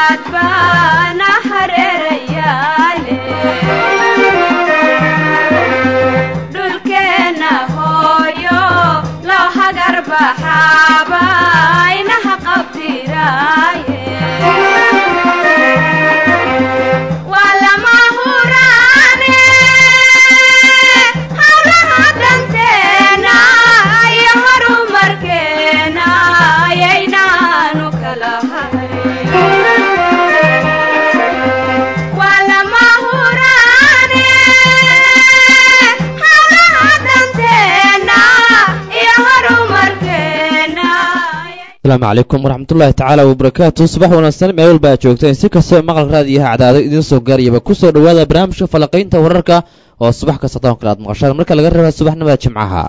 السلام عليكم ورحمة الله تعالى وبركاته. صباح ونسلم ميل baa joogteen si kastoo maqal raadiyaha cadaado idin soo gaariyaba ku soo dhawaada barnaamijka falaqaynta wararka oo subax kasta toban kala maqashaan marka laga reebo subaxnimada jimcaha.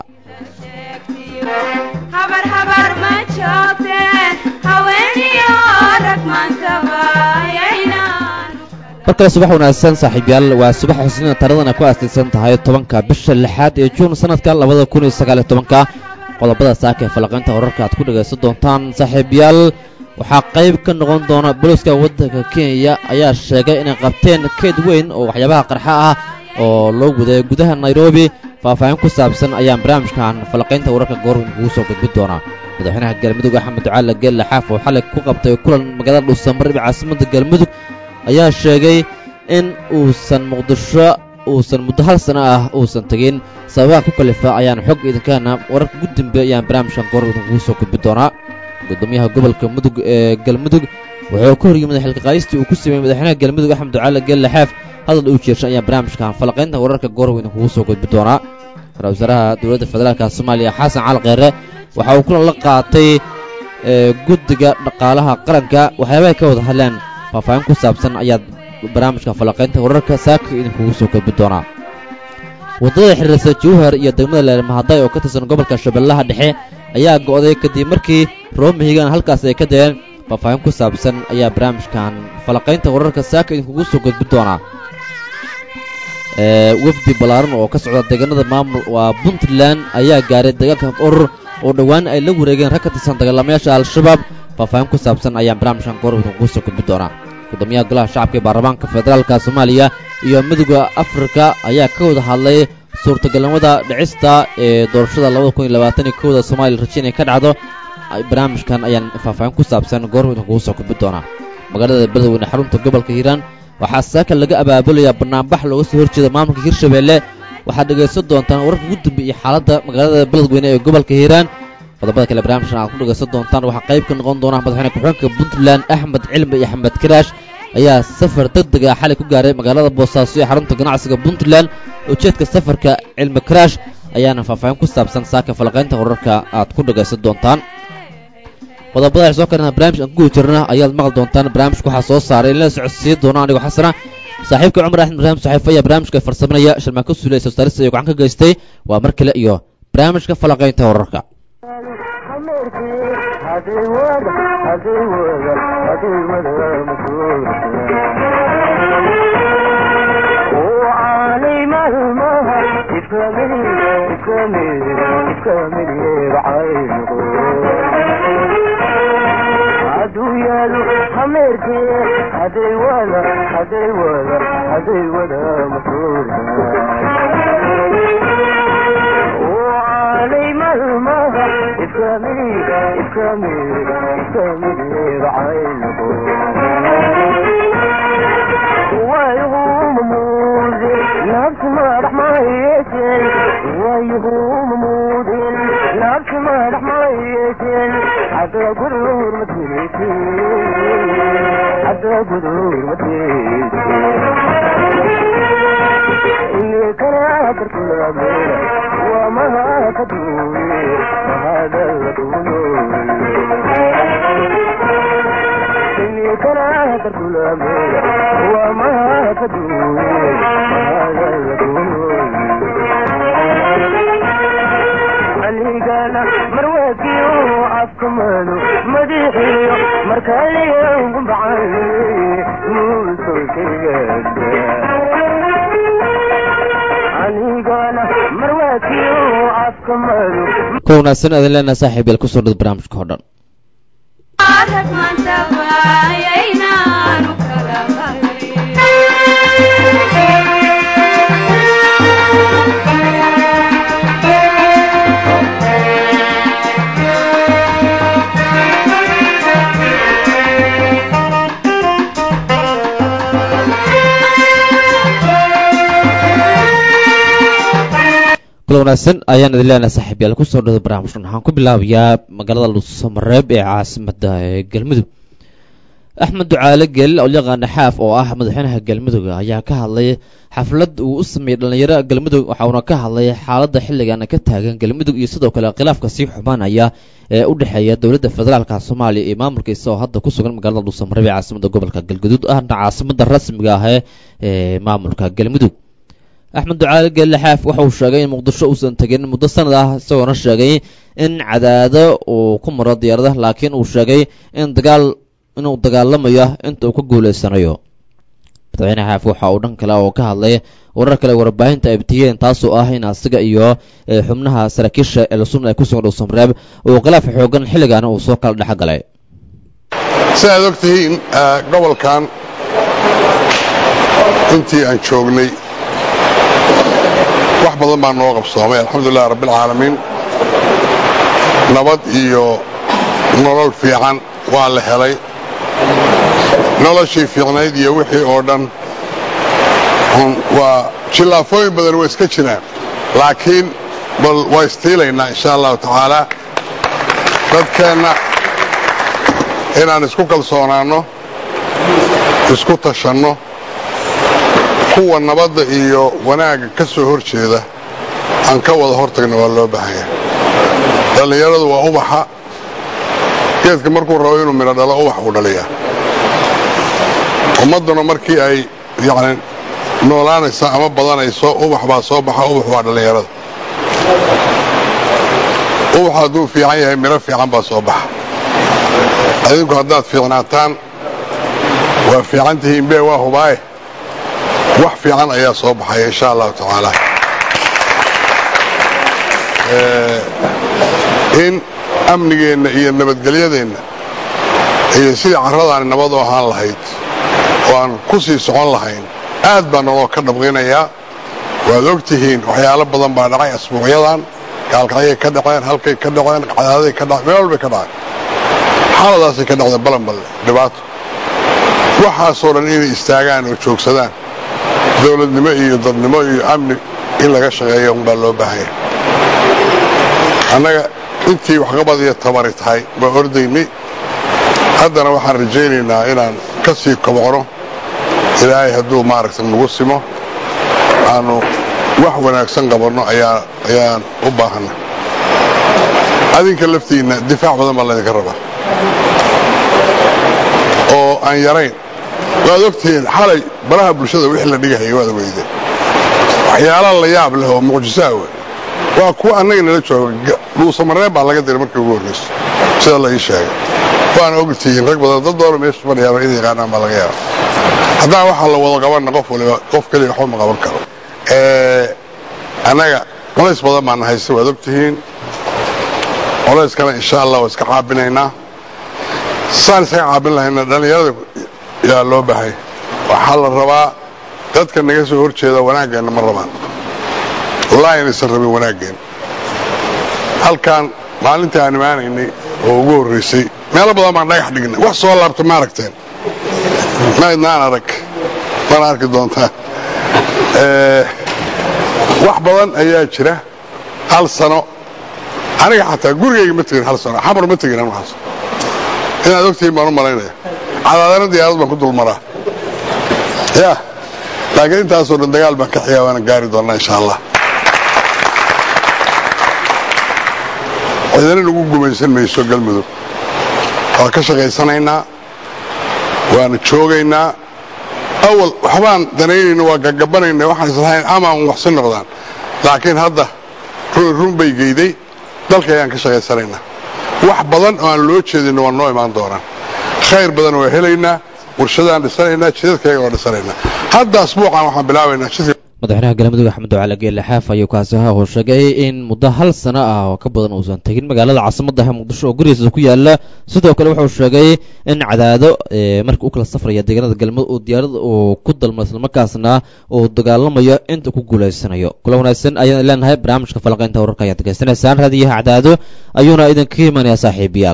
markale subax wanaagsan saaxiibayaal waa subax xusnina taradana ku aastaysan tahay 10ka bisha 6aad ee Juun sanadka 2019 qodobada saaka ee falaqaynta wararka aad ku dhageysan doontaan saaxiibayaal waxaa qayb ka noqon doona booliska waddanka Kenya ayaa sheegay inay qabteen keed weyn oo waxyaabaha qarxa ah oo loo guday gudaha Nairobi faahfaahin ku saabsan ayaan barnaamijkan falaqaynta wararka goorma ugu soo gudbin doona madaxweynaha galmudug Axmed Ducaale Geelle Xaaf oo xalay ku qabtay kulan magaalada Dhuusamar ee caasimadda galmudug ayaa sheegay in uusan Muqdisho uusan muddo hal sano ah uusan tagin sababaha ku kalifa ayaan xog idinkaana wararka ugu dambeeyay ayaan barnaamijkan goorma ugu soo gudbin doonaa gudoomiyaha gobolka mudug ee galmudug wuxuu ka horyimid xilka qaadistii uu ku sameeyay madaxweynaha galmudug Axmed Ducaale Geelle Xaaf hadal uu jeeshay ayaan barnaamijkan falaqaynta wararka goorma ugu soo gudbin doonaa ra'iisul wasaaraha dowladda federaalka Soomaaliya Xasan Cali Kheyre waxa uu kulan la qaatay guddiga dhaqaalaha qaranka waxyaabaha ka wada hadleen faahfaahin ku saabsan ayaa barnaamijka falaqaynta wararka saaka idinku soo gudbin doona wadada xiriirsan Jowhar iyo degmada Leermahaday oo ka tirsan gobolka Shabeellaha Dhexe ayaa go'day kadib markii Roomihigan halkaas ay ka dayeen faahfaahin ku saabsan ayaa barnaamijkan falaqaynta wararka saaka idinku soo gudbin doona wafdi balaaran oo ka socda deegaanada maamul waa Puntland ayaa gaaray deegaanka urur oo dhawaan ay la wareegeen rag ka tirsan dagaalamayaasha Al-Shabaab faahfaahin ku saabsan ayaa barnaamijkan goorma ugu soo gudbin doona gudoomiyaha golaha shacabka ee baarlamaanka federaalka Soomaaliya iyo midowga Afrika ayaa ka wada hadlay suurtagalnimada dhicista ee doorashada 2021 Soomaaliya rajinay ka dhacdo barnaamijkan ayaan faahfaahin ku saabsan goorma ugu soo gudbin doona magaalada Beledweyne xarunta gobolka Hiiraan waxaa saaka laga abaabulayaa barnaamij looga soo horjeedo maamulka Hirshabeelle waxaad dhageysan doontaan wararka ugu dambeeyay xaaladda magaalada Beledweyne ee gobolka Hiiraan qodobada kale barnaamijkan aad ku dhageysan doontaan waxaa qayb ka noqon doona madaxweyne ku-xigeenka Puntland Axmed Cilmi iyo Axmed Kiraash ayaa safar degdeg ah xalay ku gaaray magaalada Boosaaso ee xarunta ganacsiga Puntland ujeedka safarka Cilmi Kiraash ayaana faahfaahin ku saabsan saaka falaqaynta wararka aad ku dhageysan doontaan qodobada soo karana barnaamij aan ku jirna ayaad maqal doontaan barnaamijku waxa soo saaray in la socodsiin doono aniga xasana saaxiibka Cumar Axmed Ibrahim saaxiibaya barnaamijka farsameynaya Sharmaako Suulay soo saarista iyo gacan ka geystay waa mar kale iyo barnaamijka falaqaynta wararka كونا سنة لنا صاحب الكسر البرامج كهران wanaagsan ayaan idin leenahay saaxiibayaal ku soo dhawaada barnaamijkan waxaan ku bilaabayaa magaalada Dhuusamareeb ee caasimadda Galmudug Axmed Ducaale Gel oo yaqaan xaaf oo ah madaxweynaha Galmudug ayaa ka hadlay xaflad uu u sameeyay dhalinyarada Galmudug waxa uu ka hadlay xaaladda xilligan ka taagan Galmudug iyo sidoo kale khilaafka sii xumaanaya ee u dhaxeeya dawladda federaalka Soomaaliya iyo maamulkiisa oo hadda ku sugan magaalada Dhuusamareeb ee caasimadda gobolka Galgaduud ah caasimadda rasmiga ah ee maamulka Galmudug Axmed Ducaale Gel xaaf waxa uu sheegay in Muqdisho uusan tagin muddo sanad ah isagoo sheegay in cadaado uu ku maro diyaaradaha laakiin uu sheegay in inuu dagaalamayo inta uu ka guuleysanayo madaxweyne xaaf waxa uu dhan kale oo ka hadlay warar kale warbaahinta ay bixiyeen taasoo ah in asiga iyo xubnaha saraakiisha ee Sunnah ay ku soo Dhuusamareeb oo khilaaf xoogan xilligan uu soo kala dhaxgalay sidaad ogtihiin gobolkan intii aan joognay wax badan baan noo qabsoomay alxamdulillaah rabbil caalamiin nabad iyo nolol fiican waa la helay noloshii fiicnayd iyo wixii oo dhan waa jilaafooyin badan way iska jiraan laakiin bal waa istiilaynaa insha allahu tacaala dadkeenna inaan isku kalsoonaanno isku tashanno kuwa nabadda iyo wanaagga ka soo horjeeda aan ka wada hortagna waa loo baahanya dhallinyaradu waa ubaxa geedka markuu rabo inuu midho dhalo ubax uu dhaliyaa ummadduna markii ay yacni noolaanaysa ama badanayso ubax baa soo baxa ubax waa dhallinyarada ubax hadduu fiican yahay midho fiican baa soo baxa adinku haddaad fiicnaataan waa fiican tihiin bee waa hubaaye wax fiican ayaa soo baxaya insha allahu tacaala in amnigeenna iyo nabadgelyadeenna iyo sidii carradaani nabad u ahaan lahayd oo aan ku sii socon lahayn aad baa naloo ka dhabqinayaa waad og tihiin waxyaalo badan baa dhacay asbuucyadan gaalkacyay ka dhaceen halkay ka dhaceen cadaaday ka dhaceen meel walbay ka dhaceen xaaladaasay ka dhacday balanballe dhibaato waxaasoo dhan inay istaagaan oo joogsadaan dawladnimo iyo dadnimo iyo amni in laga shaqeeyo unbaa loo baahanya annaga intii waxqabad iyo tabari tahay waa ordaynay haddana waxaan rajaynaynaa inaan ka sii kobcno ilaahay hadduu maaragtay nagu simo aanu wax wanaagsan qabanno ayaan u baahanna adinka laftiinna difaac badan baa laydinka rabaa oo aan yarayn waad ogtihiin xalay baraha bulshada wixii la dhigahayay waad ogeydeen waxyaalaha la yaab leh oo mucjisaa wey waa kuwa annaga nala jooga Dhuusamareeb baa laga diray markii ugu horreysay sida la ii sheegay waan ogtihiin rag badan dad doona meesha fadhiyaan inay yaqaanaan baa laga yaabaa haddaan waxaa la wada qabanna qof keliya waxba ma qaban karo annaga culays badan baan haysta waad ogtihiin culayskana insha allah waa iska caabinaynaa saan iskaga caabin lahayna dhallinyarada yaa loo bahay waxaa la rabaa dadka naga soo horjeeda wanaaggeena ma rabaan wallaahi inaysan rabin wanaaggeena halkaan maalintii aan imaanaynay oo ugu horraysay meelo badan baan dhagax dhignay wax soo laabta ma aragteen maydnaan arag mana arki doontaa wax badan ayaa jira hal sano aniga xataa gurigayga ma tegin hal sano xamar ma tegin anu xasan inaad ogtihiin baan u malaynaya cadaadana diyaarad baan ku dulmaraa ya laakiin intaasoo dhan dagaal baan ka xigaa waana gaari doonnaa insha allah cidana lagu gumaysan mayso galmudug waa ka shaqaysanaynaa waana joogaynaa awal waxbaan danaynayna waa gagabanayna waxaan islahayn ama un waxsi noqdaan laakiin hadda run bay geyday dalka ayaan ka shaqaysanaynaa wax badan oo aan loo jeedinna waa noo imaan doonaan khayr badan waa helaynaa warshadaan dhisanaynaa jidadkayga waa dhisanaynaa hadda asbuucan waxaan bilaabaynaa madaxweynaha galmudug axmed ducaale geelle xaaf ayuu kaasi uu sheegay in muddo hal sano ah oo ka badan uusan tegin magaalada caasimadda ah muqdisho oo gurigiisa ku yaala sidoo kale wuxuu sheegay in cadaado markii uu kala safraya deegaanada galmudug uu diyaarada uu ku dalmo islamarkaasna uu dagaalamayo inta ku guulaysanayo kula wanaagsan ayaan leenahay barnaamijka falanqaynta wararka ayaad degeysanaysaan raadiyaha cadaado ayuuna idinka imanaya saaxiibayaal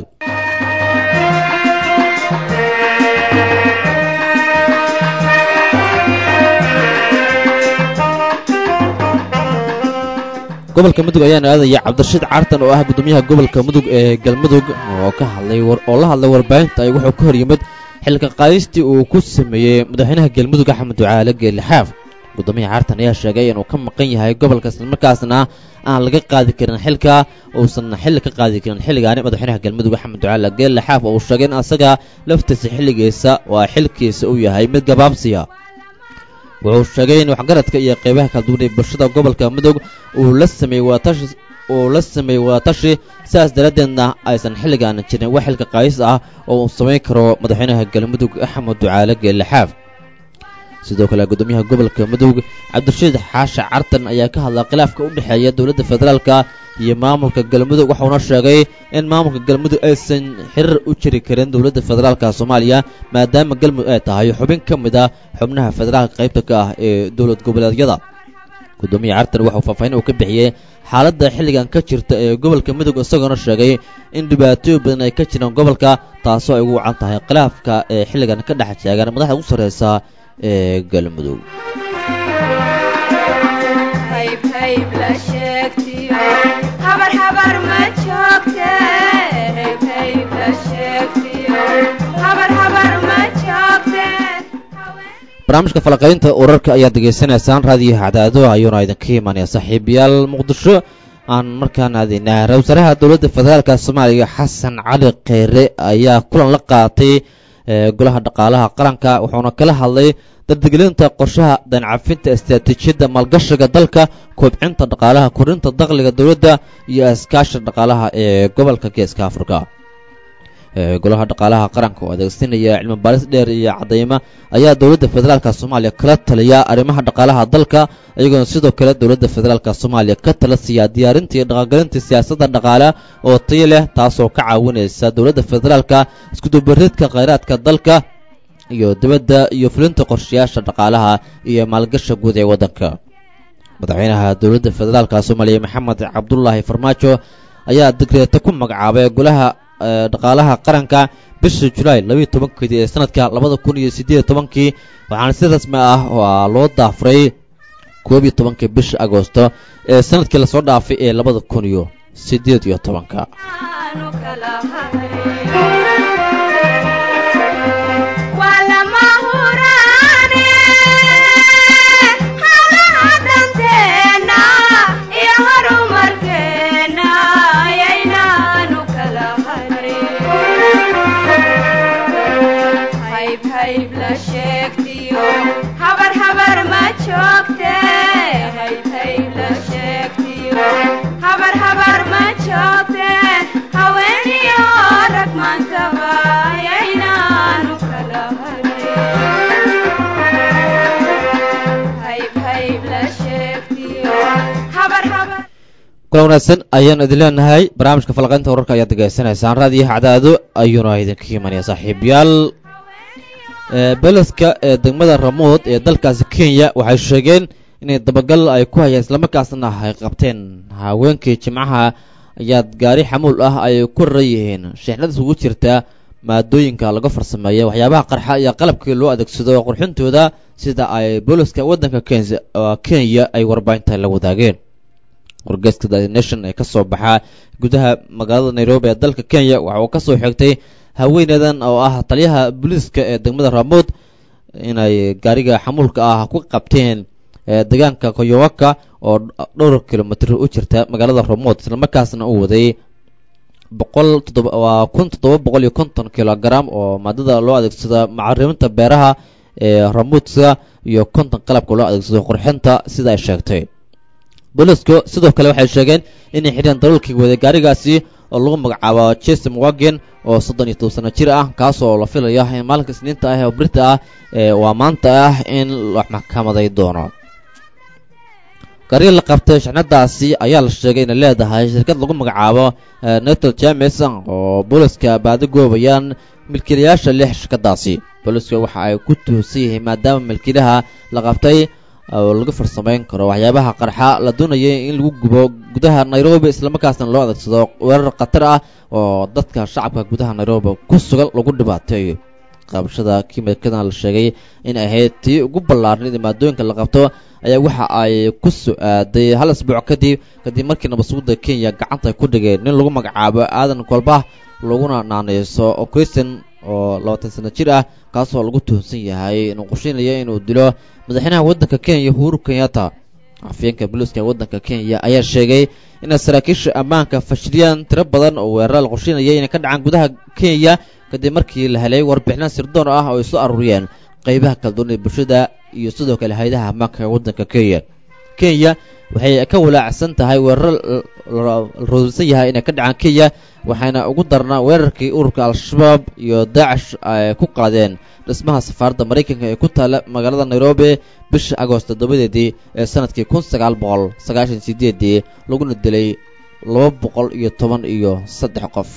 gobolka mudug ayaana aadaya cabdirashiid cartan oo ah gudoomiyaha gobolka mudug ee galmudug oo la hadlay warbaahinta ay wuxuu ka hor yimid xilka qaadistii uu ku sameeyey madaxweynaha galmudug axmed ducaale geelle xaaf gudoomiyaha cartan ayaa sheegay inuu ka maqan yahay gobolka islamarkaasna aan laga qaadi karin xilka uusan xilli ka qaadi karin xilligaani madaxweynaha galmudug axmed ducaale geelle xaaf oo uu sheegay in asaga laftiisa xilligiisa waa xilkiisa uu yahay mid gabaabsiya wuxuu sheegay in waxgaradka iyo qaybaha kala duwan ee bulshada gobolka mudug uu la sameeyey wadatashi sidaas daraaddeedna aysan xilligaan jirin wax xilka qaadis ah oo uu samayn karo madaxweynaha galmudug axmed ducaale geelle xaaf sidoo kale gudoomiyaha gobolka mudug cabdirashiid xaashi cartan ayaa ka hadlay khilaafka u dhexeeya dowladda federaalka iyo maamulka galmudug waxauna sheegay in maamulka galmudug aysan xiriir u jiri karin dowladda federaalka soomaaliya maadaama galmudug ay tahay xubin ka mid ah xubnaha federaalka qaybta ka ah ee dowlad goboleedyada gudoomiyaha cartan waxuu faahfaahin uu ka bixiyey xaaladda xilligan ka jirta ee gobolka mudug isagoona sheegay in dhibaatooyin badan ay ka jiraan gobolka taasoo ay ugu wacan tahay khilaafka ee xilligan ka dhex taagan madaxda ugu sarreysa ee galmudug barnaamijka falaqaynta urarka ayaad degeysanaysaan raadiyaha cadaado ayuuna idinka imaanaya saaxiibayaal muqdisho aan markaan aadinaa ra-iisul wasaaraha dowladda federaalka soomaaliya xasan cali kheyre ayaa kulan la qaatay golaha dhaqaalaha qaranka wuxuuna kala hadlay dardigelinta qorshaha daancafinta istaraatiijiyadda maalgashiga dalka koobcinta dhaqaalaha korinta dakhliga dowladda iyo iskaasha dhaqaalaha ee gobolka geeska afrika golaha dhaqaalaha qaranka oo adeegsanaya cilmi baaris dheer iyo cadeymo ayaa dowladda federaalka soomaaliya kala taliya arrimaha dhaqaalaha dalka iyagoona sidoo kale dowladda federaalka soomaaliya ka tala siiya diyaarinta iyo dhaqangelinta siyaasadda dhaqaale oo tayo leh taasoo ka caawinaysa dowladda federaalka iskudubareedka kheyraadka dalka iyo dibadda iyo fulinta qorshayaasha dhaqaalaha iyo maalgasha guud ee waddanka madaxweynaha dowladda federaalka soomaaliya maxamed cabdulaahi farmaajo ayaa digreeto ku magacaabay golaha dhaqaalaha qaranka bishii julaay 12 ee sanadka 2018 waxaana si rasmi ah oo loo daafuray 12 bisha agoosto ee sanadkii la soo dhaafay ee 2018 kula wanaagsan ayaan idin leenahay barnaamijka falaqaynta wararka ayaad degeysanaysaan raadiyaha cadaado ayuuna idinka imanaya saaxiibayaal beleska ee degmada ramood ee dalkaasi kenya waxay sheegeen inay dabagal ay ku hayaan islamarkaasna ay qabteen haweenkii jimcaha ayaad gaari xamuul ah ay ku raran yihiin sheexnadaas ugu jirta maadooyinka laga farsameeya waxyaabaha qarxa iyo qalabkii loo adeegsado qurxintooda sida ay booliska waddanka kenya ay warbaahinta la wadaageen wargeyska The Nation ee ka soo baxa gudaha magaalada Nairobi ee dalka Kenya waxa uu ka soo xigtay haweenadan oo ah taliyaha booliska ee degmada Ramood inay gaariga xamuulka ah ku qabteen deegaanka Koyowaka oo dhowr kiiloomitir u jirta magaalada Ramood isla markaasna uu waday 1750 kilogram oo maadada loo adeegsado macaariminta beeraha ee Ramoodka iyo 50 qalabka loo adeegsado qurxinta sida ay sheegtay booliska sidoo kale waxay sheegeen inay xidheen dalalkii waday gaarigaasi oo lagu magacaabo Jason Wagen oo 32 sano jir ah kaas oo la filayo in maalinka Isniinta ah oo Birta ah waa maanta ah in wax maxkamaday doono gaari la qabtay shixnadaasi ayaa la sheegay inay leedahay shirkad lagu magacaabo Natal James oo booliska baadi goobayaan milkiilayaasha lix shirkadaasi. booliska waxa ay ku tuhsan yihiin maadaama milkiilaha la qabtay oo lagu farsameyn karo waxyaabaha qarxa la doonayay in lagu gubo gudaha Nairobi isla markaasna loo adeegsado weerar khatar ah oo dadka shacabka gudaha Nairobi ku sugan lagu dhibaateeyo. qabashada kiimikadan la sheegay in ay ahayd tii ugu ballaarnay maadooyinka la qabto ayaa waxa ay ku soo-aaday hal isbuuc kadib markii nabadsuguda Kenya gacanta ku dhigeen nin lagu magacaabo Aadan Kolbah laguna naanayso oo Christian oo 20 sano jir ah kaasoo lagu tuhsan yahay inuu qorsheynaya inuu dilo madaxweynaha waddanka Kenya Uhuru Kenyatta. afyeenka booliska waddanka Kenya ayaa sheegay in saraakiisha ammaanka fashiliyaan tiro badan oo weerar la qorsheynaya inay ka dhacaan gudaha Kenya kadib markii la helay warbixin sirdoon ah oo ay soo aruuriyeen qaybaha kala duwan ee bulshada iyo sidoo kale hay'adaha ammaanka ee waddanka Kenya. waxay ka walaacsan tahay weerar la roodsan yahay inay ka dhacaan Kenya waxaana ugu darnaa weerarkii ururka Al-Shabaab iyo Daesh ay ku qaadeen dhismaha safaaradda Mareykanka ee ku taala magaalada Nairobi bisha Agoosto 7 ee sanadkii 1998 laguna dilay 213 qof.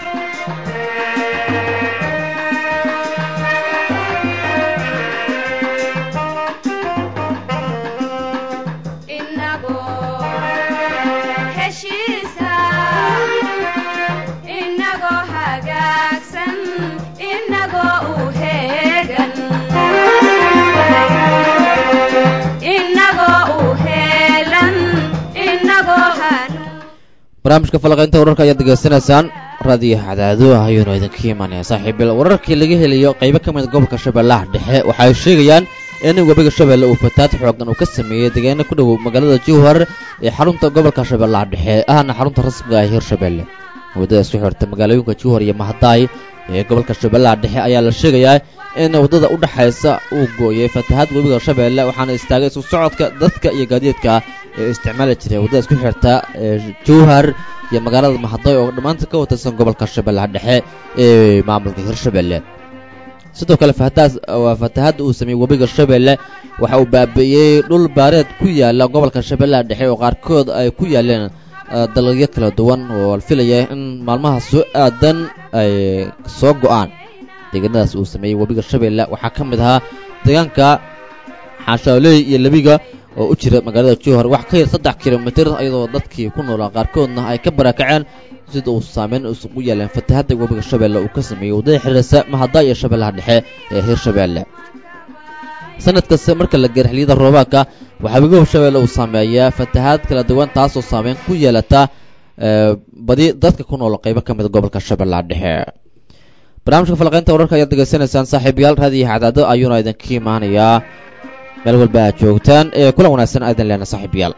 barnaamijka falaqaynta wararka ayaad degeysanaysaan raadiyo Cadaado ayuuna idinka imaanaya saaxiibayaal. wararkii laga helayo qaybo ka mid gobolka Shabeellaha Dhexe waxay sheegayaan in webiga Shabeelle uu fatahaad xooggan uu ka sameeyay deegaano ku dhow magaalada Jowhar ee xarunta gobolka Shabeellaha Dhexe ahna xarunta rasmiga ah ee Hirshabeelle. wadada isku xirta magaalooyinka Jowhar iyo Mahadaay ee gobolka Shabeellaha Dhexe ayaa la sheegayaa in wadada u dhaxaysa uu gooyay fatahaad webiga Shabeelle waxaana istaagay soo socodka dadka iyo gaadiidka ee isticmaali jiray wadada isku xirta Jowhar iyo magaalada Mahadaay oo dhamaantood ka watarsan gobolka Shabeellaha Dhexe ee maamulka Hirshabeelle. sidoo kale fatahaad uu sameeyay webiga Shabeelle waxa uu baabi'iyay dhul baareed ku yaala gobolka Shabeellaha Dhexe oo qaarkood ay ku yaaleen dalagyo kala duwan oo la filayay in maalmaha soo aadan ay soo go'aan. deegaanadaas uu sameeyay webiga Shabeelle waxaa ka mid ahaa deegaanka Xaashaaley iyo Labiga oo u jira magaalada Jowhar wax ka yar 3 kiiloomitir iyadoo dadkii ku noolaa qaarkoodna ay ka barakaceen sida uu saameyn isugu yeeleen fatahaadda webiga Shabeelle uu ka sameeyay wadada xiriirsa Mahadaay iyo Shabeellaha Dhexe ee Hirshabeelle. sanadkaas marka la gaaro xilliyada roobaadka waxa webiga Shabeelle uu saameeyaa fatahaad kala duwan taasoo saameyn ku yeelata badi dadka ku nool qaybo ka mid gobolka Shabeellaha Dhexe. barnaamijka falaqaynta wararka ayaad degeysanaysaan saaxiibayaal raadiyo Cadaado ayuuna idinka imaanayaa meel walba aad joogtaan ee kula wanaagsan aadan leena saaxiibayaal.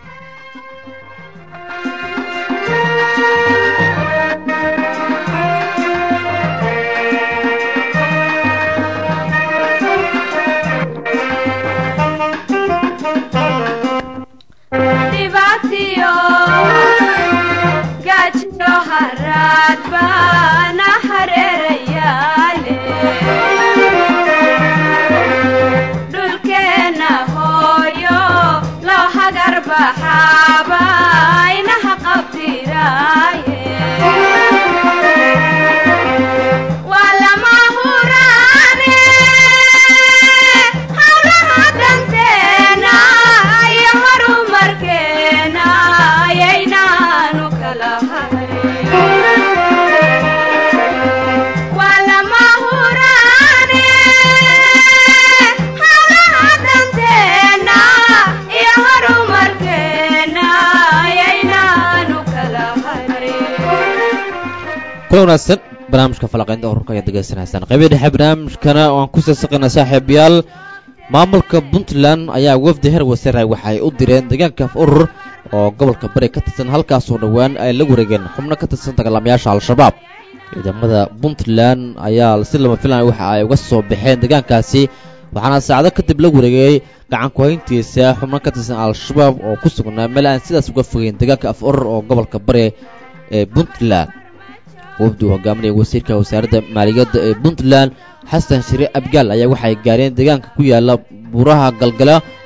wanaagsan barnaamijka falaqaynta wararka ayaad degeysanaysaan qaybta dhexe barnaamijkana waan ku saaqnaa saaxiibayaal. maamulka Puntland ayaa wafdi heer wasiir waxay u direen deegaanka urur oo gobolka Bari ka tirsan halkaas oo dhawaan ay la wareegeen xubno ka tirsan dagaalamayaasha Al-Shabaab. ciidamada Puntland ayaa si lama filaan waxa ay uga soo baxeen deegaankaasi waxaana saacado kadib la wareegay gacan ku hayntiisa xubno ka tirsan Al-Shabaab oo ku sugnaa meel aan sidaas uga fogeyn deegaanka urur oo gobolka Bari ee Puntland. wafdu hogaaminaya wasiirka wasaaradda maaliyadda ee Puntland Xasan Shire Abgaal ayaa waxay gaareen deegaanka ku yaala buuraha Galgala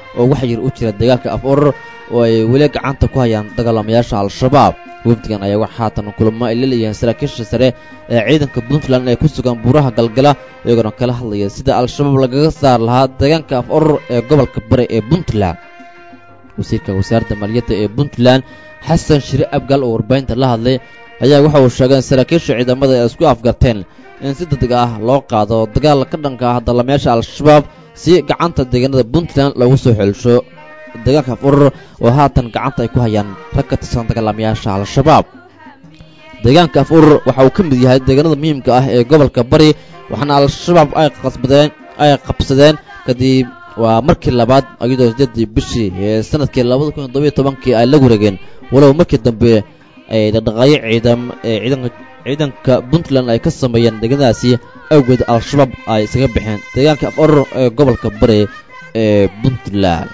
oo wax yar u jira dagaalka af urur oo ay weli gacanta ku hayaan dagaalamayaasha al-shabaab wafdigan ayaa wax haatan kulamo ay leeyihiin saraakiisha sare ee ciidanka Puntland ee ku sugan buuraha galgala iyagoo kala hadlaya sida al-shabaab lagaga saar lahaa deegaanka af urur ee gobolka bari ee Puntland wasiirka wasaaradda maaliyadda ee Puntland Xasan Shire Abgal oo warbaahinta la hadlay ayaa waxa uu sheegay in saraakiisha ciidamada ay isku afgarteen in si degdeg ah loo qaado dagaal ka dhanka ah dagaalamayaasha al-shabaab si gacanta deegaanada Puntland lagu soo xilsho deegaanka af urur oo haatan gacanta ay ku hayaan rag ka tirsan dagaalamayaasha al-shabaab deegaanka af urur waxa uu ka mid yahay deegaanada muhiimka ah ee gobolka bari waxaana al-shabaab ay qabsadeen kadib waa markii labaad ayadoo 8 bishii sanadkii 2017 ay la wareegeen walow markii dambe ay dhaqdhaqaaqyo ciidanka Puntland ay ka sameeyeen deegaanadaasi awgeed al-shabaab ay isaga bixeen deegaanka af urur ee gobolka bari ee Puntland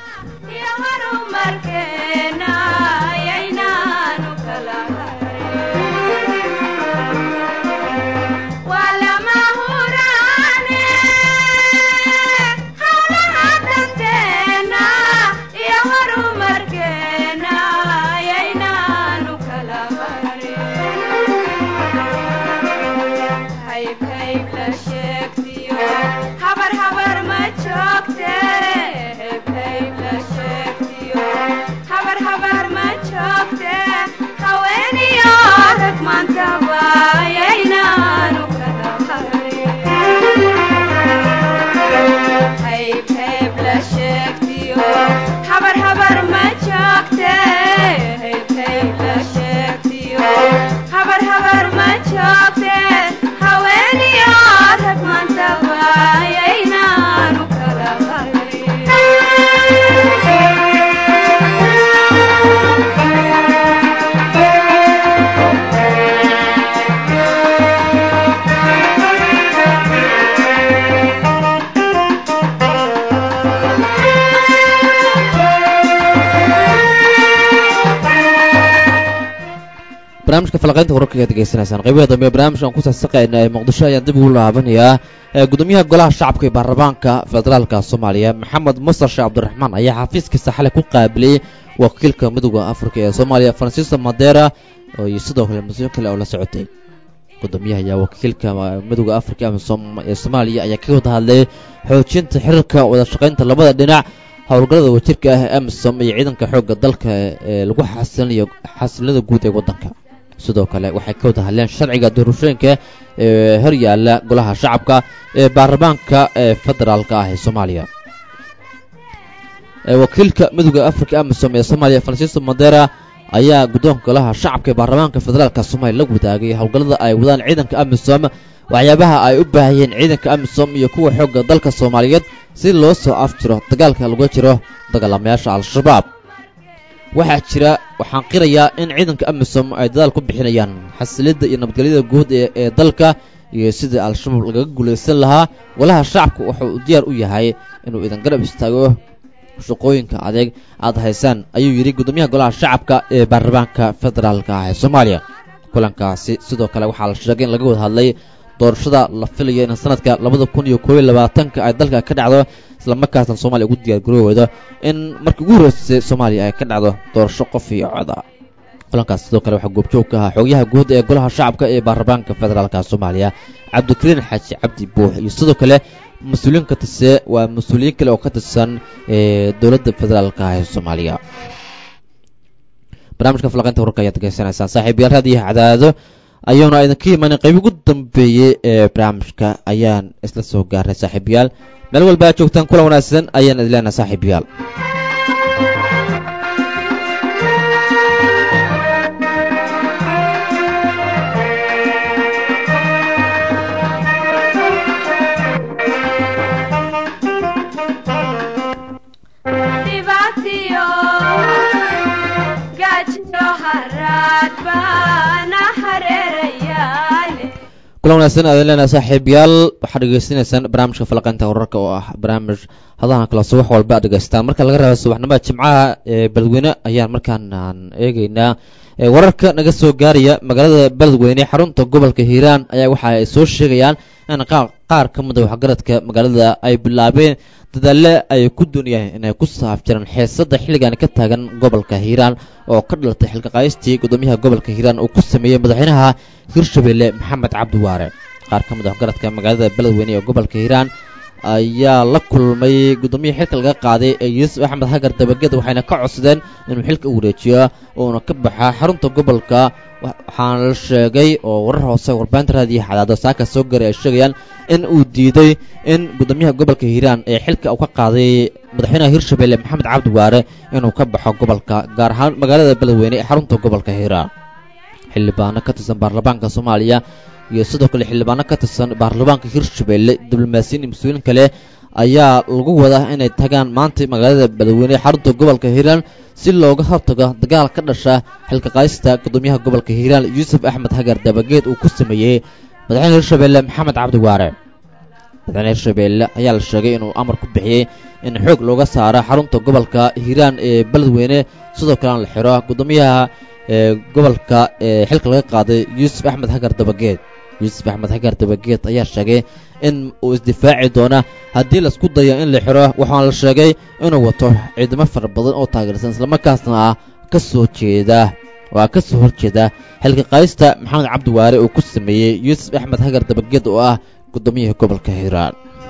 barnaamijka falaqaynta wararka ee degeysanaysaan qaybaha dambe barnaamijkan ku saabsan ee Muqdisho ayaan dib ugu laabanayaa gudoomiyaha golaha shacabka ee baarlamaanka federaalka Soomaaliya Maxamed Muuse Sheekh Cabdiraxmaan ayaa xafiiskiisa xalay ku qaabilay wakiilka midowga Afrika ee Soomaaliya Francisco Madera oo sidoo kale mas'uul kale oo la socotay gudoomiyaha ayaa wakiilka midowga Afrika ee Soomaaliya ayaa ka wada hadlay xoojinta xiriirka wada shaqaynta labada dhinac howlgallada wadajirka ah ee AMISOM iyo ciidanka xoogga dalka ee lagu xasilada guud ee wadanka sidoo kale waxay ka wada hadleen sharciga doorashooyinka ee hor yaalla golaha shacabka ee baarlamaanka ee federaalka ah ee Soomaaliya wakiilka midowga Afrika AMISOM ee Soomaaliya Francisco Madera ayaa gudoonka golaha shacabka ee baarlamaanka federaalka Soomaaliya la wadaagay howlgallada ay wadaan ciidanka AMISOM waxyaabaha ay u baahayeen ciidanka AMISOM iyo kuwa xoogga dalka Soomaaliyeed si loo soo afjiro dagaalka lagu jiro dagaalamayaasha al-shabaab waxaan qirayaa in ciidanka AMISOM ay dadaal ku bixinayaan xasilida iyo nabadgelyada guud ee dalka iyo sidii al-shabaab lagaga guuleysan lahaa golaha shacabka wuxuu diyaar u yahay inuu idan garab istaago shaqooyinka adeeg aad haysaan ayuu yiri gudoomiyaha golaha shacabka ee baarlamaanka federaalka ah ee Soomaaliya kulankaasi sidoo kale waxaa la sheegay in laga wada hadlay doorashada la filayo in sanadka 2022 ay dalka ka dhacdo isla markaasna Soomaaliya ugu diyaar garoowaydo in markii ugu horeysay Soomaaliya ay ka dhacdo doorasho qof iyo cod ah kulankaas sidoo kale waxa goobjoog ka ah xogayaha guud ee golaha shacabka ee baarlamaanka federaalka Soomaaliya Cabdikariin Xaaji Cabdi Buux iyo sidoo kale mas'uuliyiin kale oo ka tirsan dawladda federaalka ee Soomaaliya barnaamijka falaqaynta wararka ayaa degeysanaysaan saaxiibayaal raadiyaha cadaado ayuuna idinka imaanay qayb ugu dambeeyay ee barnaamijka ayaan isla soo gaaray saaxiibayaal meel walba aad joogtaan kula wanaagsan ayaan idin leenahay saaxiibayaal kulan wanaagsan aad leena saaxiibayaal waxaad dhageysanaysaan barnaamijka falaqaynta wararka oo ah barnaamij hadahan kala subax walba aad dhageystaan marka laga reebo subaxnimada jimcaha ee Beledweyne ayaan markaan eegaynaa wararka naga soo gaaraya magaalada beledweyne xarunta gobolka hiiraan ayaa waxa ay soo sheegayaan in qaar ka mid ah waxgaradka magaalada ay bilaabeen dadaale ay ku doonayaan inay ku saafjaraan xiisada xilligan ka taagan gobolka hiiraan oo ka dhalatay xilka qaystii gudoomiyaha gobolka hiiraan uu ku sameeyay madaxweynaha hirshabelle maxamed cabdi waare qaar ka mid ah waxgaradka magaalada beledweyne ee gobolka hiiraan ayaa la kulmay gudoomiyaha xilka laga qaaday ee yuusuf axmed hagar dabageed waxayna ka codsadeen inuu xilka u wareejiyo uuna ka baxa xarunta gobolka waxaana la sheegay oo warar hoose warbaahinta raadiyaha cadaado saaka soo garay ay sheegayaan in uu diiday in gudoomiyaha gobolka hiiraan ee xilka uu ka qaaday madaxweynaha hirshabelle maxamed cabdi waare inuu ka baxo gobolka gaar ahaan magaalada beledweyne ee xarunta gobolka hiiraan xildhibaano ka tirsan baarlamaanka soomaaliya iyo sidoo kale xildhibaano ka tirsan baarlamaanka hirshabelle diblomaasiyiin iyo mas-uuliin kale ayaa lagu wadaa inay tagaan maanta magaalada beledweyne xarunta gobolka hiiraan si looga hortago dagaal ka dhasha xilka qaaysta gudoomiyaha gobolka hiiraan yuusuf axmed hagar dabageed uu ku sameeyey madaxweynaha hirshabelle maxamed cabdi waare madaxweynaha hirshabelle ayaa la sheegay inuu amar ku bixiyey in xoog looga saaro xarunta gobolka hiiraan ee beledweyne sidoo kalena la xiro gudoomiyaha gobolka xilka laga qaaday yuusuf axmed hagar dabageed yuusuf axmed hagar dabageed ayaa sheegay in uu isdifaaci doona haddii laisku dayo in la xiro waxaana la sheegay inuu wato ciidamo fara badan oo taageersan islamarkaasna ah kasoo horjeeda xilka qaaysta maxamed cabdi waare uu ku sameeyey yuusuf axmed hagar dabageed oo ah gudoomiyaha gobolka hiiraan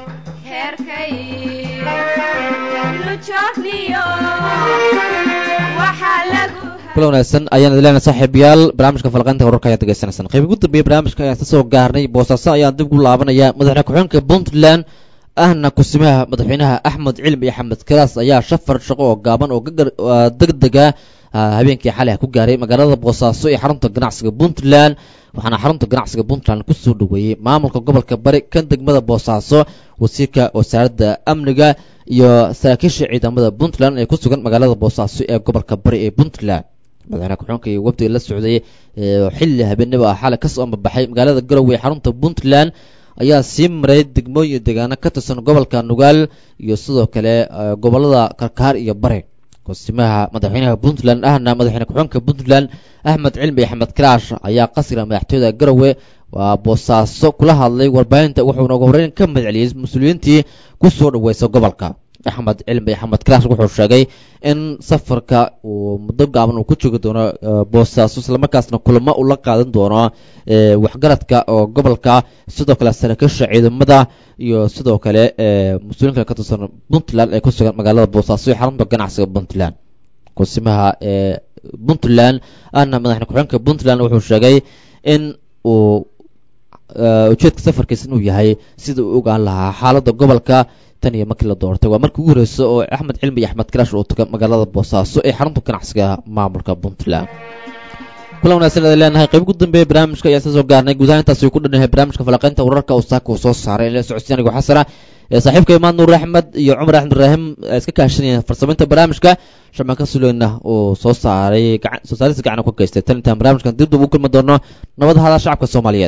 kula wanaagsan ayaan idin leenahay saaxiibayaal barnaamijka falaqaynta wararka ayaad degeysanaysaan qayb ugu dambeeyay barnaamijka ayaan ka soo gaarnay boosaaso ayaan dib ugu laabanaya madaxweyne ku-xigeenka puntland ahna kusimaha madaxweynaha axmed cilmi axmed karaas ayaa shafar shaqo oo gaaban oo degdega habeenkii xalay ku gaaray magaalada boosaaso ee xarunta ganacsiga puntland waxaana xarunta ganacsiga puntland kusoo dhaweeyey maamulka gobolka bari kan degmada boosaaso wasiirka wasaaradda amniga iyo saraakiisha ciidamada puntland ee ku sugan magaalada boosaaso ee gobolka bari ee puntland madaxweyne ku-xigeenka iyo wafdiga la socday xilli habeenimo ah xalay kasoo ambabaxay magaalada garowe ee xarunta puntland ayaa sii maray degmooyin deegaano ka tirsan gobolka nugaal iyo sidoo kale gobolada karkaar iyo bari kusimaha madaxweynaha puntland ahna madaxweyne ku-xigeenka puntland axmed cilmi axmed karaash ayaa qasriga madaxtooyada garowe waa boosaaso kula hadlay warbaahinta wuxuuna ugu horreyn ka madceliyey mas-uuliyiintii kusoo dhaweysa gobolka axmed cilmi axmed karaash wuxuu sheegay in safarka uu muddo gaaban uu ku joogi doono boosaaso islamarkaasna kulamo uu la qaadan doono waxgaradka oo gobolka sidoo kale saraakiisha ciidamada iyo sidoo kale mas-uuliin kale ka tirsan puntland ee ku sugan magaalada boosaaso ee xarunta ganacsiga puntland kusimaha puntland ahna madaxweyne ku-xigeenka puntland wuxuu sheegay in uu ujeedka safarkiisa inuu yahay sida uu ogaan lahaa xaaladda gobolka tan iyo markii la doortay waa markii ugu horeysa oo axmed cilmi iyo axmed karaash uu taga magaalada boosaaso ee xarunta ganacsiga maamulka puntland kula wanaagsan aad leenahay qayb ugu dambeeya barnaamijka ayaa soo gaarnay gudaha intaas uu ku dhanyahay barnaamijka falaqaynta wararka oo saaka uu soo saaray in la socodsiin anigu xasana saaxiibka imaan nuur axmed iyo cumar axmed ibraahim iska kaashanayeen farsamaynta barnaamijka shamaan ka suleyna uu soo saaray soo saarista gacana ku geystay tan intaan barnaamijkan dib dib ugu kulmi doono nabad hada shacabka soomaaliyeed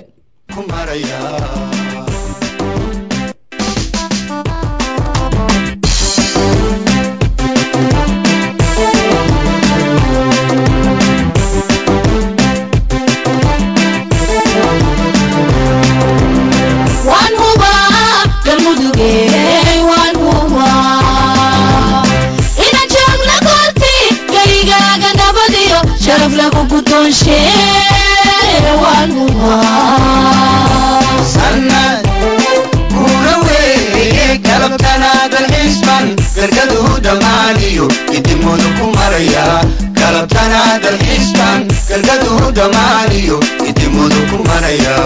sanad kuraweye galabtanaadan xisban gargaduhu dhammaaniyo idimudu ku maraya galabtanaadan xisban gargaduhu dhammaaniyo idimudu ku maraya